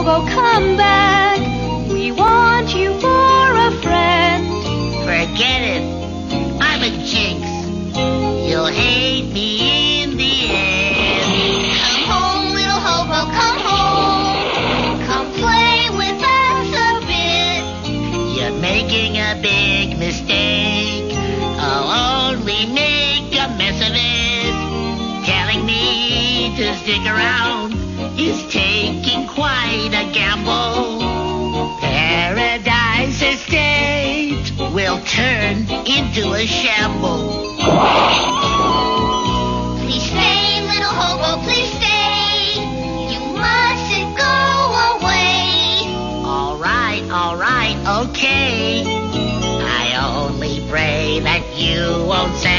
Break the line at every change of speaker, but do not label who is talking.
hobo, come back. We want you for a friend.
Forget it. I'm a jinx. You'll hate me in the end.
Come home, little hobo, come home. Come play with us a bit.
You're making a big mistake. I'll only make a mess of it. Telling me to stick around is taking quite a gamble. Paradise Estate will turn into a shambles.
Please stay, little hobo, please stay. You mustn't go away.
All right, okay. I only pray that you won't say